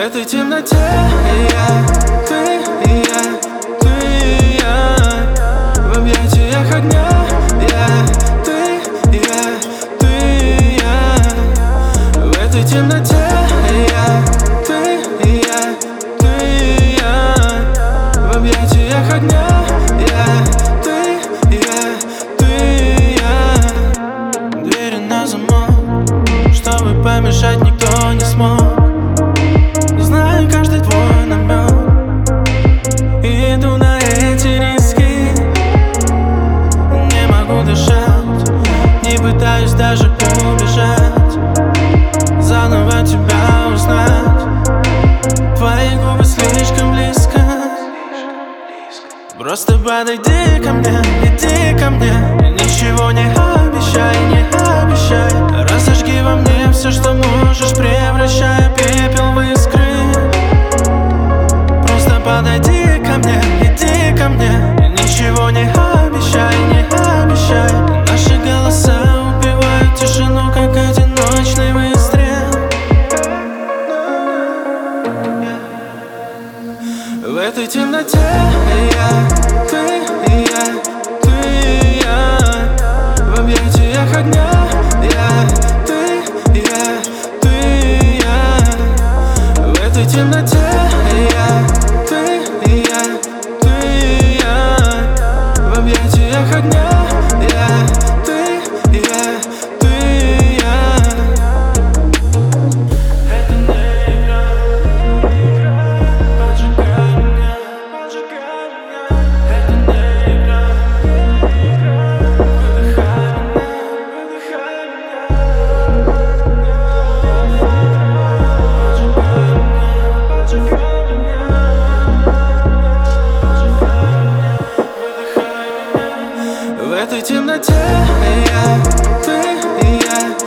этой темноте я, ты и я, ты и я. В объятиях огня я, ты и я, ты и я. В этой темноте я, ты и я, ты и я. В объятиях огня я, ты и я, ты и я. Двери на замок, чтобы помешать никто не смог. Знаю каждый твой намек и иду на эти риски. Не могу дышать, не пытаюсь даже убежать, заново тебя узнать. Твои губы слишком близко. Просто подойди ко мне, иди ко мне. Ничего не обещай, не обещай. Разожги во мне все, что можешь, превращая пепел в искры. Просто подойди ко мне, иди ко мне. Ничего не обещай, не обещай. Наши голоса убивают тишину, как одиночный выстрел. В этой темноте я, ты и я, ты и я. В объятиях огня я, ты и я, ты и я. В этой темноте я, ты и я, ты и я. В объятиях огня я, ты и я, ты и я. Это не игра, поджигай меня, поджигай меня. Это не игра, выдыхай меня, выдыхай меня. Поджигай меня, выдыхай меня. В этой темноте я, ты и я,